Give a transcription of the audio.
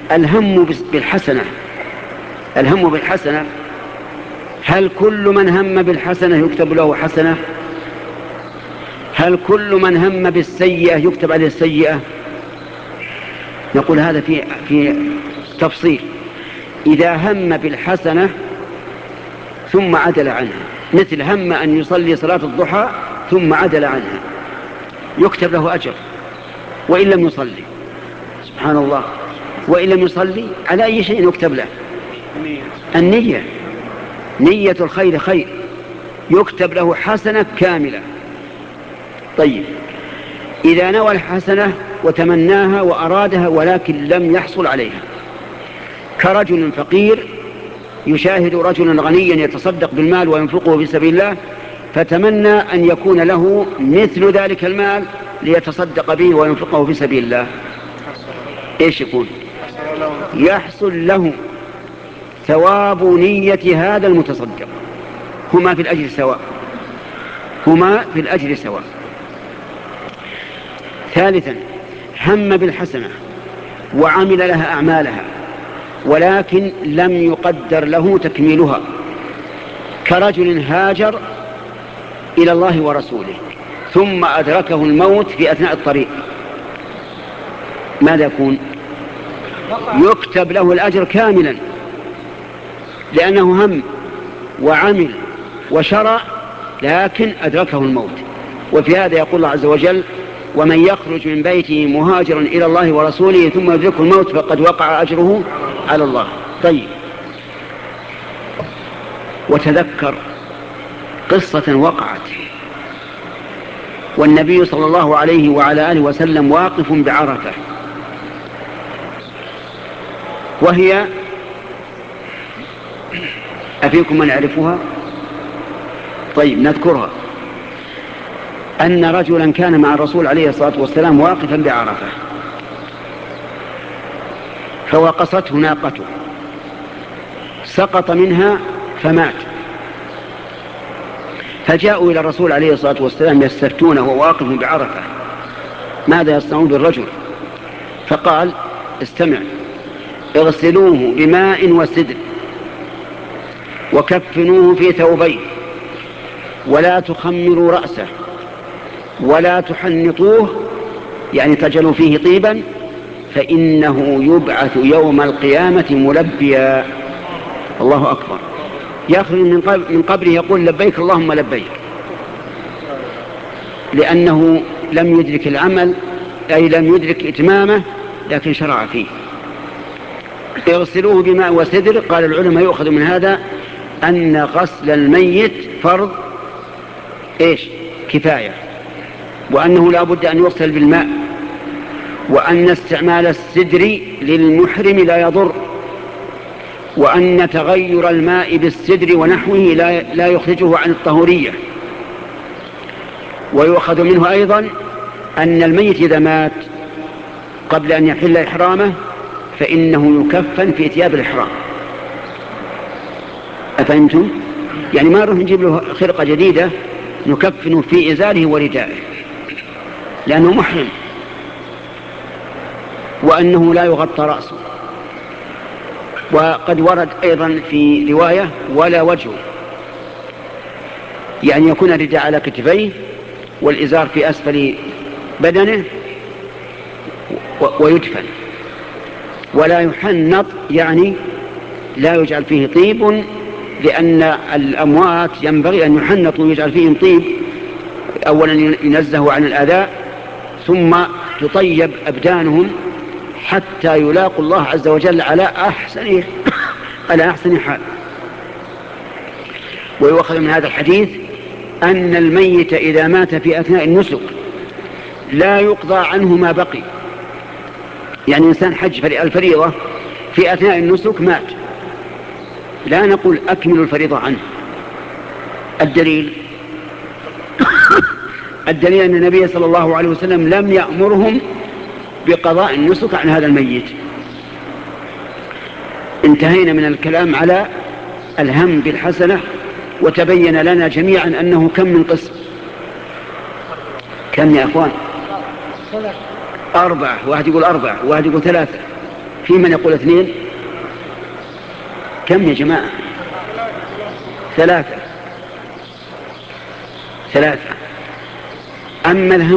الهم بالحسنة، الهم بالحسنة، هل كل من هم بالحسنة يكتب له حسنة؟ هل كل من هم بالسيئة يكتب عليه السيئة؟ نقول هذا في تفصيل. إذا هم بالحسنة ثم عدل عنها، مثل هم أن يصلي صلاة الضحى ثم عدل عنها، يكتب له أجر وإن لم يصلي. سبحان الله، وإن لم يصلي على أي شيء يكتب له؟ النية، نية الخير خير، يكتب له حسنة كاملة. طيب، إذا نوى الحسنة وتمناها وأرادها ولكن لم يحصل عليها، كرجل فقير يشاهد رجلا غنيا يتصدق بالمال وينفقه في سبيل الله، فتمنى أن يكون له مثل ذلك المال ليتصدق به وينفقه في سبيل الله، إيش يكون؟ يحصل له ثواب نية هذا المتصدق، هما في الأجر سواء، هما في الأجر سواء. ثالثا، هم بالحسنة وعمل لها أعمالها ولكن لم يقدر له تكميلها، كرجل هاجر إلى الله ورسوله ثم أدركه الموت في أثناء الطريق، ماذا يكون؟ يكتب له الأجر كاملا، لأنه هم وعمل وشرع لكن أدركه الموت. وفي هذا يقول الله عز وجل: ومن يخرج من بيته مهاجرا إلى الله ورسوله ثم يدركه الموت فقد وقع أجره على الله. طيب، وتذكر قصة وقعت والنبي صلى الله عليه وعلى آله وسلم واقف بعرفة، وهي أفيكم من يعرفها؟ طيب نذكرها. أن رجلا كان مع الرسول عليه الصلاة والسلام واقفا بعرفة، فوقصته ناقته، سقط منها فمات، فجاءوا إلى الرسول عليه الصلاة والسلام يستفتونه وهو واقف بعرفة ماذا يصنعون بالرجل؟ فقال: استمع، اغسلوه بماء وسدر وكفنوه في ثوبين ولا تخمروا رأسه ولا تحنطوه، يعني تجعلوا فيه طيبا، فإنه يبعث يوم القيامة ملبيا. الله أكبر، يخرج من قبره يقول: لبيك اللهم لبيك، لأنه لم يدرك العمل، أي لم يدرك إتمامه، لكن شرع فيه. يغسلوه بماء وسدر. قال العلماء يؤخذ من هذا أن غسل الميت فرض إيش؟ كفاية، وأنه لا بد أن يغسل بالماء، وأن استعمال السدر للمحرم لا يضر، وأن تغير الماء بالسدر ونحوه لا يخرجه عن الطهورية. ويؤخذ منه أيضا أن الميت إذا مات قبل أن يحل إحرامه فإنه يكفن في ثياب الإحرام. أفهمتم؟ يعني ما نروح نجيب له خرقة جديدة نكفنه في إزاره وردائه، لأنه محرم، وأنه لا يغطى رأسه. وقد ورد أيضا في رواية: ولا وجهه، يعني يكون الرداء على كتفيه والإزار في أسفل بدنه ويدفن. ولا يحنط، يعني لا يجعل فيه طيب، لأن الأموات ينبغي أن يحنطوا ويجعل فيهم طيب، أولا ينزهوا عن الآذى، ثم تطيب أبدانهم حتى يلاقوا الله عز وجل على أحسن حال. ويؤخذ من هذا الحديث أن الميت إذا مات في أثناء النسك لا يقضى عنه ما بقي، يعني إنسان حج الفريضة في أثناء النسك مات، لا نقول أكمل الفريضة عنه. الدليل أن النبي صلى الله عليه وسلم لم يأمرهم بقضاء النسك عن هذا الميت. انتهينا من الكلام على الهم بالحسنة، وتبين لنا جميعا أنه كم من قسم؟ كم يا أخوان؟ 4، واحد يقول 4 وواحد يقول 3، في من يقول 2. كم يا جماعة؟ 3. أما الهم